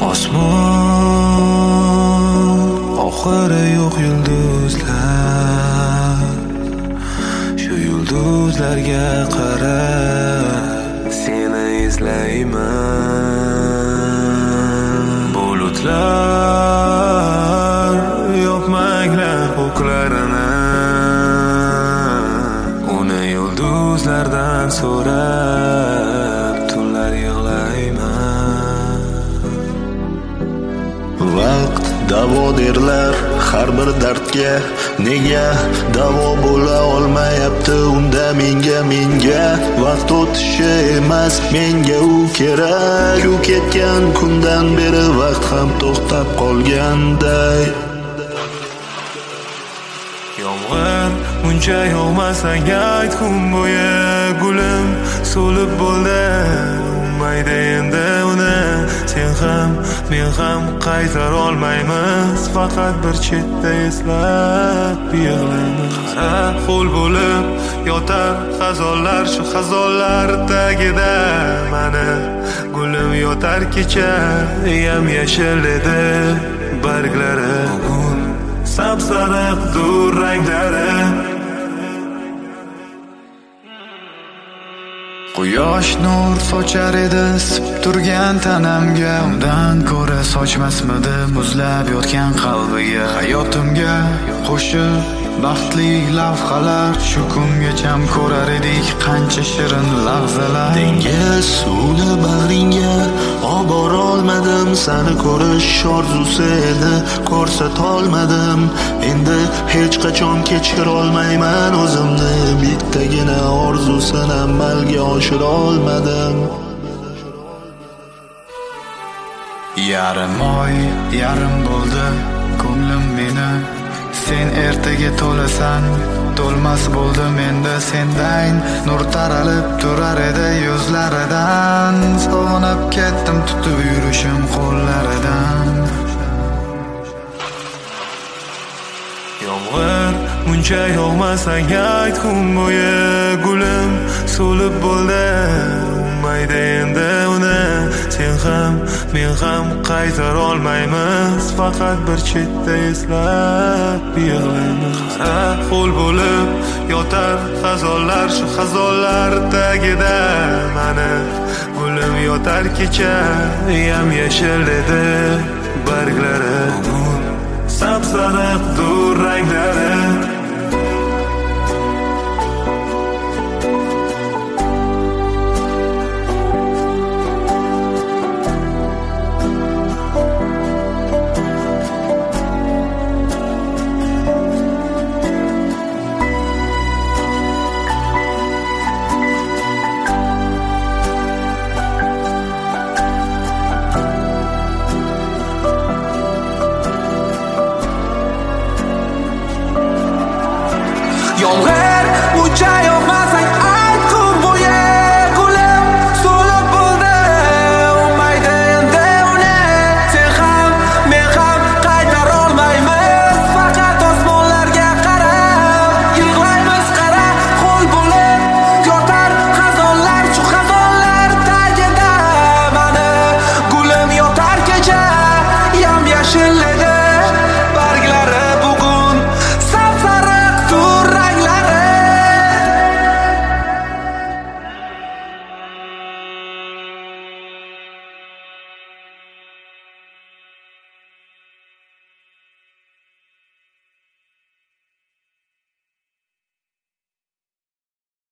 Osmon oxiri yo'q yulduzlar, shu yulduzlarga qarab seni izlayman. Bulutlar yopmanglar ko'klarini, uni yulduzlardan so'rab tunlar yig'layman. Vaqt davo derlar har bir dardga, nega davo bo'la olmayapti unda menga vaqt o'tishi emas, menga u kerak. Ku ketgan kundan beri vaqt ham to'xtab qolganday. Yomg'ir muncha yog'masang ayt kun bo'yi, gulim so'lib bo'ldi mayda endi uni. Sen ham men ham qaytara olmaymiz, faqat bir chetda eslab yig'laymiz. Qara ho'l bo'lib yotar xazonlar, shu xazonlar tagida mani gulim yotar. Kecha yam yashil edi barglari, bugun sapsariq dur ranglari. Quyosh nur sochar edi isib turgan tanamga, undan ko'ra sochmasmidi muzlab yotgan qalbiga. Hayotimga qo'shib baxtli lavhalar, shu kungacham ko'rar edik qancha shirin lahzalar. Dengiz suvni bag'ringga olib bora olmadim, seni ko'rish orzusi edi ko'rsatolmadim. Endi hech qachon kechira olmayman o'zimni, bittagina orzusini amalga oshira olmadim. Yarim oy yarim bo'ldi ko'nglim meni, sen ertaga to'lasan, to'lmas bo'ldi menda sendan. Nur taralib turar edi yuzlaridan, sog'inib ketdim tutib yurishim qo'llaridan. Yomg'ir muncha yog'masang ayt kun bo'yi, gulim so'lib bo'ldi mayda endi uni. Sen ham men ham qaytara olmaymiz, faqat bir chetda eslab yig'laymiz. Qara ho'l bo'lib yotar xazonlar, shu xazonlar tagida mani gulim yotar. Kecha yam yashil edi barglari, bugun sapsariq dur ranglari.